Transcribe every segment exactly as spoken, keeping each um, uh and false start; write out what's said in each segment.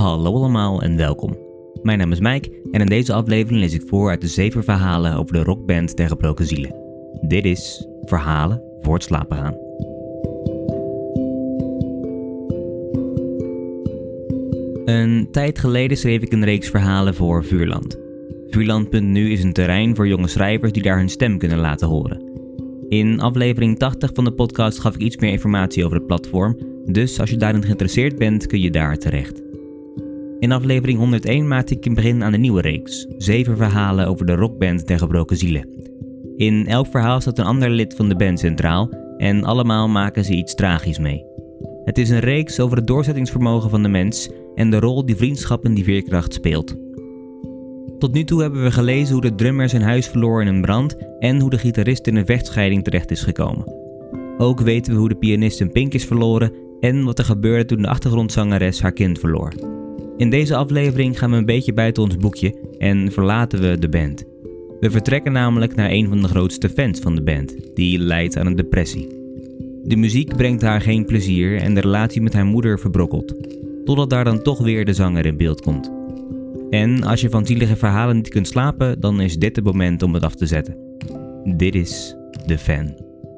Hallo allemaal en welkom. Mijn naam is Mike en in deze aflevering lees ik voor uit de zeven verhalen over de rockband Der Gebroken Zielen. Dit is Verhalen voor het slapen gaan. Een tijd geleden schreef ik een reeks verhalen voor Vuurland. Vuurland punt nu is een terrein voor jonge schrijvers die daar hun stem kunnen laten horen. In aflevering tachtig van de podcast gaf ik iets meer informatie over het platform, dus als je daarin geïnteresseerd bent kun je daar terecht. In aflevering honderdéén maakte ik een begin aan de nieuwe reeks, zeven verhalen over de rockband Der Gebroken Zielen. In elk verhaal staat een ander lid van de band centraal en allemaal maken ze iets tragisch mee. Het is een reeks over het doorzettingsvermogen van de mens en de rol die vriendschap in die veerkracht speelt. Tot nu toe hebben we gelezen hoe de drummer zijn huis verloor in een brand en hoe de gitarist in een vechtscheiding terecht is gekomen. Ook weten we hoe de pianist een pink is verloren en wat er gebeurde toen de achtergrondzangeres haar kind verloor. In deze aflevering gaan we een beetje buiten ons boekje en verlaten we de band. We vertrekken namelijk naar een van de grootste fans van de band, die lijdt aan een depressie. De muziek brengt haar geen plezier en de relatie met haar moeder verbrokkelt, totdat daar dan toch weer de zanger in beeld komt. En als je van zielige verhalen niet kunt slapen, dan is dit het moment om het af te zetten. Dit is De Fan.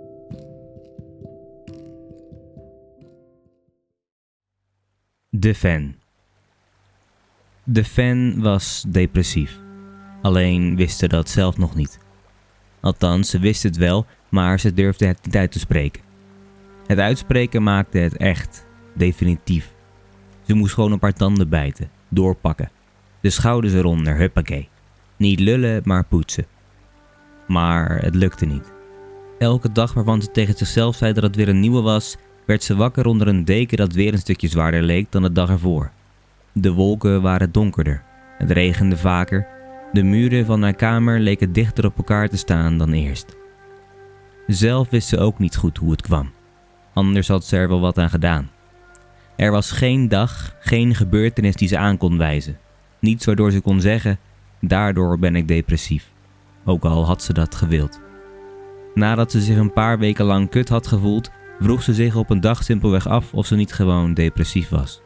De Fan. De fan was depressief. Alleen wist ze dat zelf nog niet. Althans, ze wist het wel, maar ze durfde het niet uit te spreken. Het uitspreken maakte het echt, definitief. Ze moest gewoon een paar tanden bijten, doorpakken. De schouders eronder, huppakee. Niet lullen, maar poetsen. Maar het lukte niet. Elke dag waarvan ze tegen zichzelf zei dat het weer een nieuwe was, werd ze wakker onder een deken dat weer een stukje zwaarder leek dan de dag ervoor. De wolken waren donkerder, het regende vaker, de muren van haar kamer leken dichter op elkaar te staan dan eerst. Zelf wist ze ook niet goed hoe het kwam, anders had ze er wel wat aan gedaan. Er was geen dag, geen gebeurtenis die ze aan kon wijzen, niets waardoor ze kon zeggen, daardoor ben ik depressief, ook al had ze dat gewild. Nadat ze zich een paar weken lang kut had gevoeld, vroeg ze zich op een dag simpelweg af of ze niet gewoon depressief was.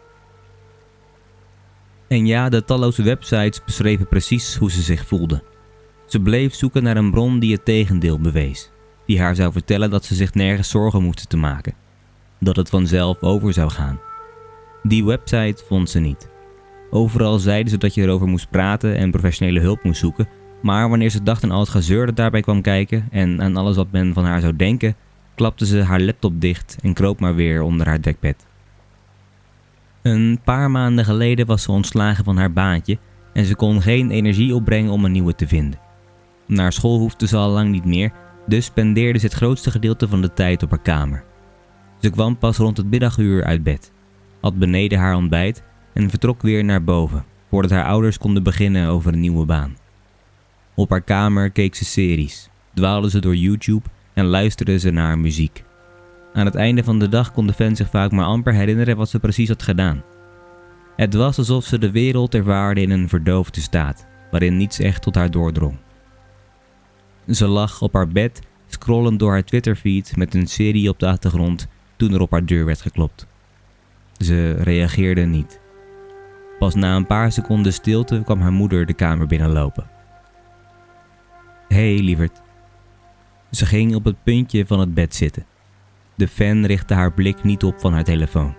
En ja, de talloze websites beschreven precies hoe ze zich voelde. Ze bleef zoeken naar een bron die het tegendeel bewees. Die haar zou vertellen dat ze zich nergens zorgen moesten te maken. Dat het vanzelf over zou gaan. Die website vond ze niet. Overal zeiden ze dat je erover moest praten en professionele hulp moest zoeken. Maar wanneer ze dacht aan al het gezeur dat daarbij kwam kijken en aan alles wat men van haar zou denken, klapte ze haar laptop dicht en kroop maar weer onder haar dekbed. Een paar maanden geleden was ze ontslagen van haar baantje en ze kon geen energie opbrengen om een nieuwe te vinden. Naar school hoefde ze al lang niet meer, dus spendeerde ze het grootste gedeelte van de tijd op haar kamer. Ze kwam pas rond het middaguur uit bed, had beneden haar ontbijt en vertrok weer naar boven, voordat haar ouders konden beginnen over een nieuwe baan. Op haar kamer keek ze series, dwaalde ze door YouTube en luisterde ze naar muziek. Aan het einde van de dag kon de fan zich vaak maar amper herinneren wat ze precies had gedaan. Het was alsof ze de wereld ervaarde in een verdoofde staat, waarin niets echt tot haar doordrong. Ze lag op haar bed, scrollend door haar Twitterfeed met een serie op de achtergrond toen er op haar deur werd geklopt. Ze reageerde niet. Pas na een paar seconden stilte kwam haar moeder de kamer binnenlopen. Hé, hey, lieverd. Ze ging op het puntje van het bed zitten. De fan richtte haar blik niet op van haar telefoon.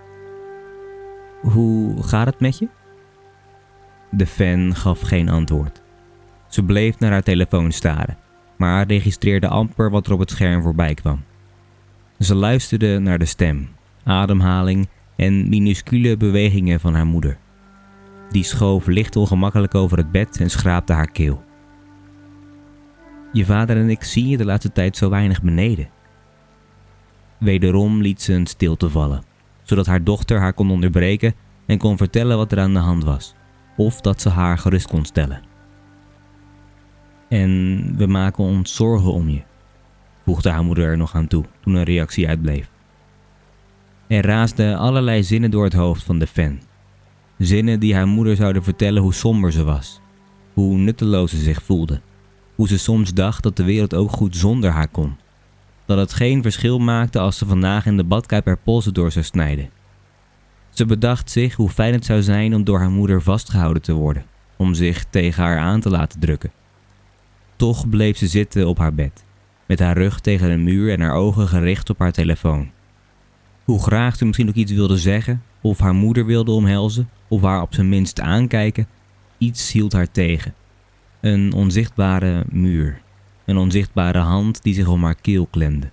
Hoe gaat het met je? De fan gaf geen antwoord. Ze bleef naar haar telefoon staren, maar registreerde amper wat er op het scherm voorbij kwam. Ze luisterde naar de stem, ademhaling en minuscule bewegingen van haar moeder. Die schoof licht ongemakkelijk over het bed en schraapte haar keel. Je vader en ik zien je de laatste tijd zo weinig beneden. Wederom liet ze een stilte vallen, zodat haar dochter haar kon onderbreken en kon vertellen wat er aan de hand was, of dat ze haar gerust kon stellen. En we maken ons zorgen om je, voegde haar moeder er nog aan toe toen een reactie uitbleef. Er raasden allerlei zinnen door het hoofd van de fan. Zinnen die haar moeder zouden vertellen hoe somber ze was, hoe nutteloos ze zich voelde, hoe ze soms dacht dat de wereld ook goed zonder haar kon. Dat het geen verschil maakte als ze vandaag in de badkuip haar polsen door zou snijden. Ze bedacht zich hoe fijn het zou zijn om door haar moeder vastgehouden te worden, om zich tegen haar aan te laten drukken. Toch bleef ze zitten op haar bed, met haar rug tegen een muur en haar ogen gericht op haar telefoon. Hoe graag ze misschien ook iets wilde zeggen, of haar moeder wilde omhelzen, of haar op zijn minst aankijken, iets hield haar tegen. Een onzichtbare muur, een onzichtbare hand die zich om haar keel klemde.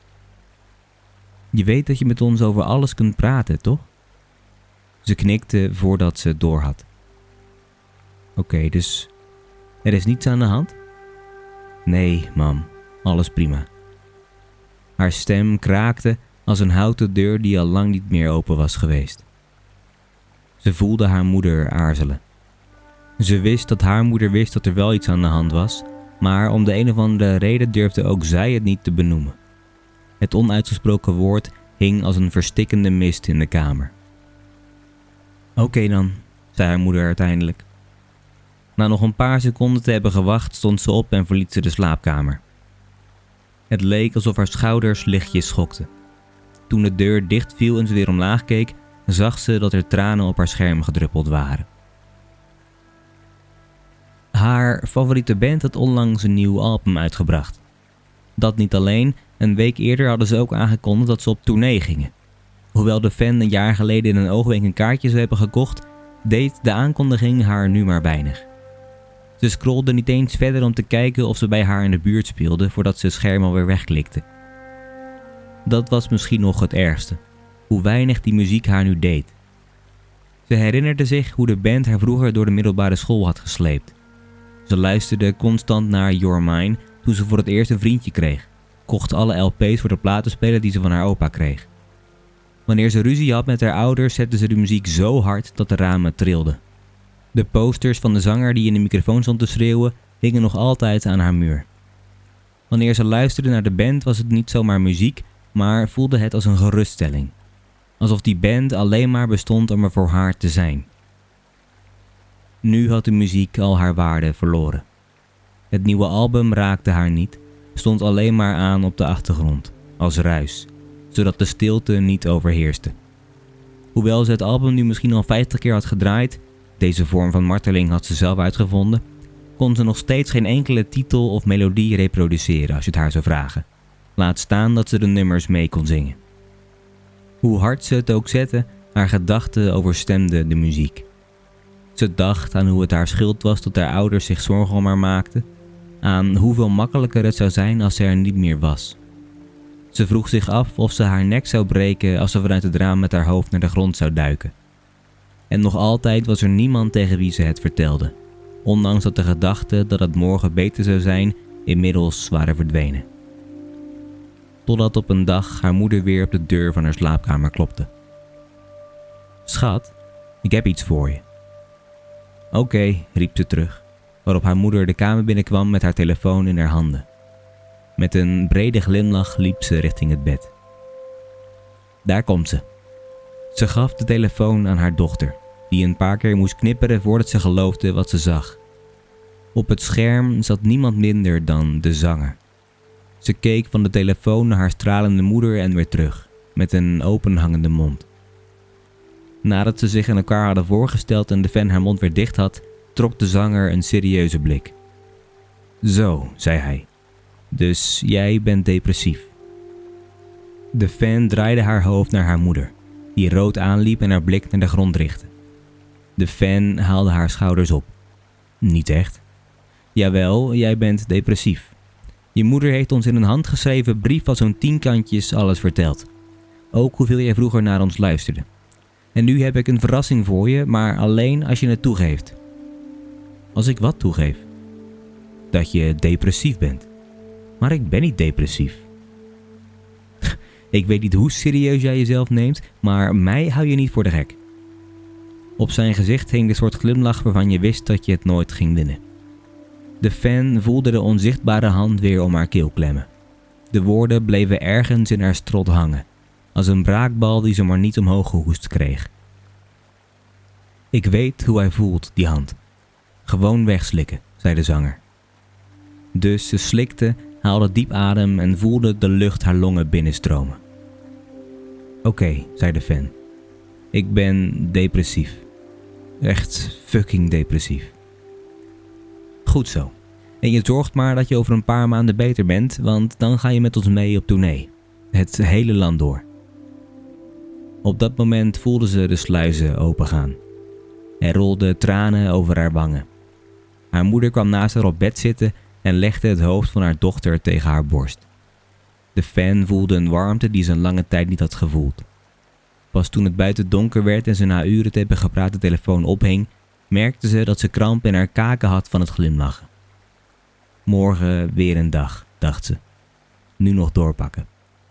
Je weet dat je met ons over alles kunt praten, toch? Ze knikte voordat ze het doorhad. Oké, okay, dus er is niets aan de hand? Nee, mam, alles prima. Haar stem kraakte als een houten deur die al lang niet meer open was geweest. Ze voelde haar moeder aarzelen. Ze wist dat haar moeder wist dat er wel iets aan de hand was, maar om de een of andere reden durfde ook zij het niet te benoemen. Het onuitgesproken woord hing als een verstikkende mist in de kamer. Oké okay dan, zei haar moeder uiteindelijk. Na nog een paar seconden te hebben gewacht, stond ze op en verliet ze de slaapkamer. Het leek alsof haar schouders lichtjes schokten. Toen de deur dichtviel en ze weer omlaag keek, zag ze dat er tranen op haar scherm gedruppeld waren. Haar favoriete band had onlangs een nieuw album uitgebracht. Dat niet alleen, een week eerder hadden ze ook aangekondigd dat ze op tournee gingen. Hoewel de fan een jaar geleden in een oogwenk een kaartje zou hebben gekocht, deed de aankondiging haar nu maar weinig. Ze scrollde niet eens verder om te kijken of ze bij haar in de buurt speelde voordat ze het scherm alweer wegklikte. Dat was misschien nog het ergste, hoe weinig die muziek haar nu deed. Ze herinnerde zich hoe de band haar vroeger door de middelbare school had gesleept. Ze luisterde constant naar You're Mine toen ze voor het eerst een vriendje kreeg, kocht alle L P's voor de platenspeler die ze van haar opa kreeg. Wanneer ze ruzie had met haar ouders, zette ze de muziek zo hard dat de ramen trilden. De posters van de zanger die in de microfoon stond te schreeuwen, hingen nog altijd aan haar muur. Wanneer ze luisterde naar de band was het niet zomaar muziek, maar voelde het als een geruststelling. Alsof die band alleen maar bestond om er voor haar te zijn. Nu had de muziek al haar waarde verloren. Het nieuwe album raakte haar niet, stond alleen maar aan op de achtergrond, als ruis, zodat de stilte niet overheerste. Hoewel ze het album nu misschien al vijftig keer had gedraaid, deze vorm van marteling had ze zelf uitgevonden, kon ze nog steeds geen enkele titel of melodie reproduceren als je het haar zou vragen. Laat staan dat ze de nummers mee kon zingen. Hoe hard ze het ook zette, haar gedachten overstemden de muziek. Ze dacht aan hoe het haar schuld was dat haar ouders zich zorgen om haar maakten, aan hoeveel makkelijker het zou zijn als ze er niet meer was. Ze vroeg zich af of ze haar nek zou breken als ze vanuit het raam met haar hoofd naar de grond zou duiken. En nog altijd was er niemand tegen wie ze het vertelde, ondanks dat de gedachten dat het morgen beter zou zijn inmiddels waren verdwenen. Totdat op een dag haar moeder weer op de deur van haar slaapkamer klopte. Schat, ik heb iets voor je. Oké, okay, riep ze terug, waarop haar moeder de kamer binnenkwam met haar telefoon in haar handen. Met een brede glimlach liep ze richting het bed. Daar komt ze. Ze gaf de telefoon aan haar dochter, die een paar keer moest knipperen voordat ze geloofde wat ze zag. Op het scherm zat niemand minder dan de zanger. Ze keek van de telefoon naar haar stralende moeder en weer terug, met een openhangende mond. Nadat ze zich aan elkaar hadden voorgesteld en de fan haar mond weer dicht had, trok de zanger een serieuze blik. Zo, zei hij. Dus jij bent depressief. De fan draaide haar hoofd naar haar moeder, die rood aanliep en haar blik naar de grond richtte. De fan haalde haar schouders op. Niet echt. Jawel, jij bent depressief. Je moeder heeft ons in een handgeschreven brief van zo'n tien kantjes alles verteld. Ook hoeveel jij vroeger naar ons luisterde. En nu heb ik een verrassing voor je, maar alleen als je het toegeeft. Als ik wat toegeef? Dat je depressief bent. Maar ik ben niet depressief. Ik weet niet hoe serieus jij jezelf neemt, maar mij hou je niet voor de gek. Op zijn gezicht hing de soort glimlach waarvan je wist dat je het nooit ging winnen. De fan voelde de onzichtbare hand weer om haar keel klemmen. De woorden bleven ergens in haar strot hangen, als een braakbal die ze maar niet omhoog gehoest kreeg. Ik weet hoe hij voelt, die hand. Gewoon wegslikken, zei de zanger. Dus ze slikte, haalde diep adem en voelde de lucht haar longen binnenstromen. Oké, okay, zei de fan. Ik ben depressief. Echt fucking depressief. Goed zo. En je zorgt maar dat je over een paar maanden beter bent, want dan ga je met ons mee op tournee. Het hele land door. Op dat moment voelde ze de sluizen opengaan. Er rolden tranen over haar wangen. Haar moeder kwam naast haar op bed zitten en legde het hoofd van haar dochter tegen haar borst. De fan voelde een warmte die ze een lange tijd niet had gevoeld. Pas toen het buiten donker werd en ze na uren te hebben gepraat de telefoon ophing, merkte ze dat ze kramp in haar kaken had van het glimlachen. Morgen weer een dag, dacht ze. Nu nog doorpakken.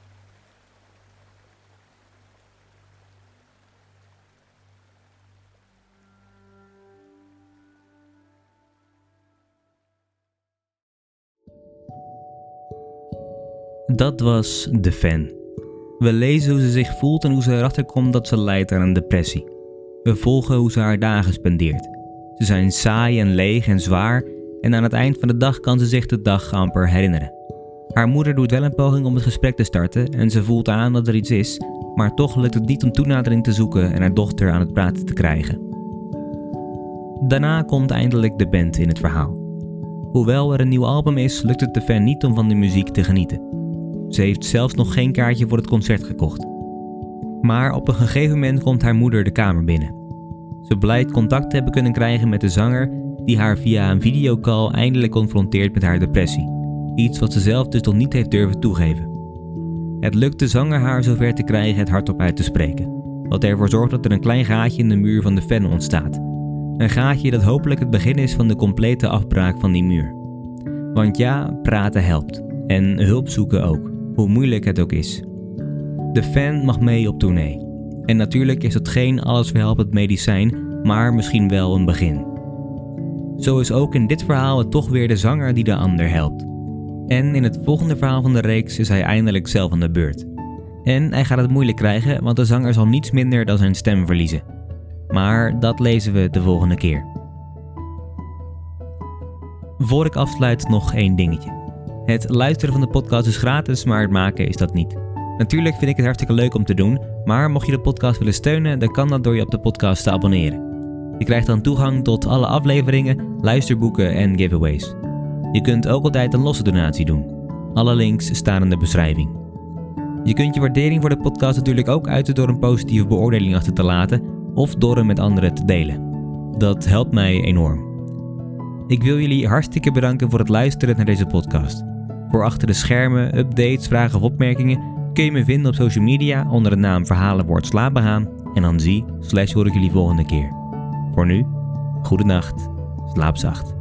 Dat was de fan. We lezen hoe ze zich voelt en hoe ze erachter komt dat ze lijdt aan een depressie. We volgen hoe ze haar dagen spendeert. Ze zijn saai en leeg en zwaar en aan het eind van de dag kan ze zich de dag amper herinneren. Haar moeder doet wel een poging om het gesprek te starten en ze voelt aan dat er iets is, maar toch lukt het niet om toenadering te zoeken en haar dochter aan het praten te krijgen. Daarna komt eindelijk de band in het verhaal. Hoewel er een nieuw album is, lukt het de fan niet om van de muziek te genieten. Ze heeft zelfs nog geen kaartje voor het concert gekocht. Maar op een gegeven moment komt haar moeder de kamer binnen. Ze blijkt contact te hebben kunnen krijgen met de zanger die haar via een videocall eindelijk confronteert met haar depressie. Iets wat ze zelf dus nog niet heeft durven toegeven. Het lukt de zanger haar zover te krijgen het hardop uit te spreken. Wat ervoor zorgt dat er een klein gaatje in de muur van de fan ontstaat. Een gaatje dat hopelijk het begin is van de complete afbraak van die muur. Want ja, praten helpt. En hulp zoeken ook. Hoe moeilijk het ook is. De fan mag mee op tournee. En natuurlijk is dat geen allesverhelpend medicijn, maar misschien wel een begin. Zo is ook in dit verhaal het toch weer de zanger die de ander helpt. En in het volgende verhaal van de reeks is hij eindelijk zelf aan de beurt. En hij gaat het moeilijk krijgen, want de zanger zal niets minder dan zijn stem verliezen. Maar dat lezen we de volgende keer. Voor ik afsluit nog één dingetje. Het luisteren van de podcast is gratis, maar het maken is dat niet. Natuurlijk vind ik het hartstikke leuk om te doen, maar mocht je de podcast willen steunen, dan kan dat door je op de podcast te abonneren. Je krijgt dan toegang tot alle afleveringen, luisterboeken en giveaways. Je kunt ook altijd een losse donatie doen. Alle links staan in de beschrijving. Je kunt je waardering voor de podcast natuurlijk ook uiten door een positieve beoordeling achter te laten of door hem met anderen te delen. Dat helpt mij enorm. Ik wil jullie hartstikke bedanken voor het luisteren naar deze podcast. Voor achter de schermen, updates, vragen of opmerkingen kun je me vinden op social media onder de naam Verhalen wordt slaapbegaan en dan zie slash hoor ik jullie volgende keer. Voor nu, goedenacht, slaap zacht.